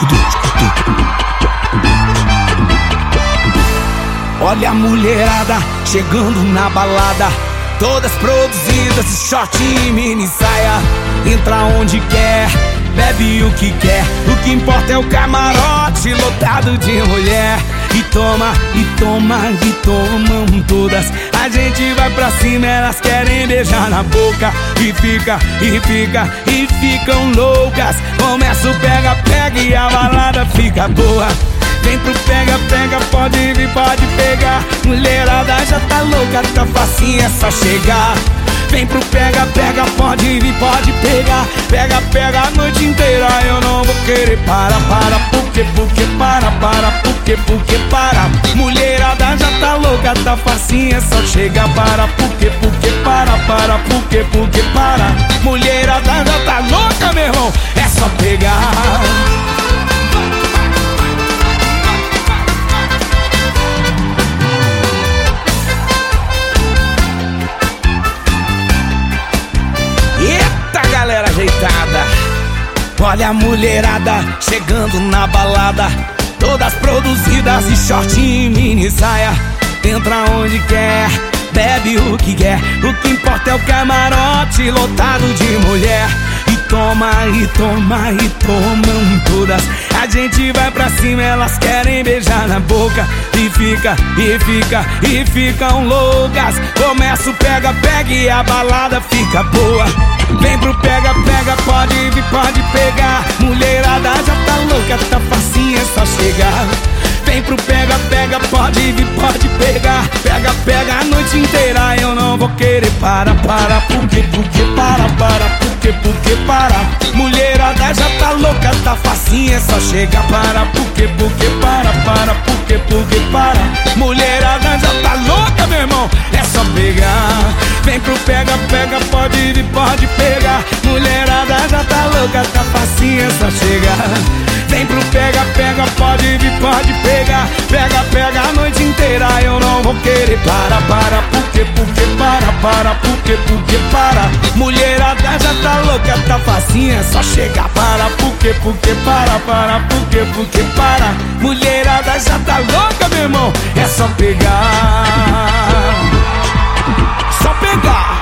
Olha a mulherada chegando na balada, todas produzidas de short e mini saia. Entra onde quer, bebe o que quer, o que importa é o camarote lotado de mulher. E toma, e toma, e tomam todas. A gente vai pra cima, elas querem beijar na boca. E fica, e fica, e ficam loucas. Começa o pega, pega e a balada fica boa. Vem pro pega, pega, pode vir, pode pegar. Mulherada já tá louca, tá facinho, é só chegar. Vem pro pega, pega, pode vir, pode pegar. Pega, pega a noite inteira, eu não vou querer para, porque para, porque para. Mulherada já tá louca, tá facinho, é só chegar. Para, porque para, porque para. Mulherada já tá louca, meu irmão, é só pegar. Galera ajeitada, olha a mulherada chegando na balada, todas produzidas de short e mini saia. Entra onde quer, bebe o que quer, o que importa é o camarote lotado de mulher. E toma, e toma, e tomam todas. A gente vai pra cima, elas querem beijar na boca. E fica, e fica, e ficam loucas. Começa o pega, pega e a balada fica boa. Vem pro pega, pega, pode vir, pode pegar. Mulherada já tá louca, tá facinho, é só chegar. Vem pro pega, pega, pode vir, pode pegar. Pega, pega a noite inteira, eu não vou querer para, porque para, porque para. Mulherada já tá louca, tá facinho, é só chegar. Para, porque para, porque para. Mulherada já tá louca, meu irmão, é só pegar. Vem pro pega, pega, pode vir, pode pegar. Mulherada já tá louca, tá facinho, é só chegar. Vem pro pega, pega, pode vir, pode pegar. Pega, pega a noite inteira, eu não vou querer para, porque para, porque para. Mulherada já tá louca, tá facinho, é só chegar. Para, porque para, porque para. Mulherada já tá louca, meu irmão, é só pegar. Só pegar.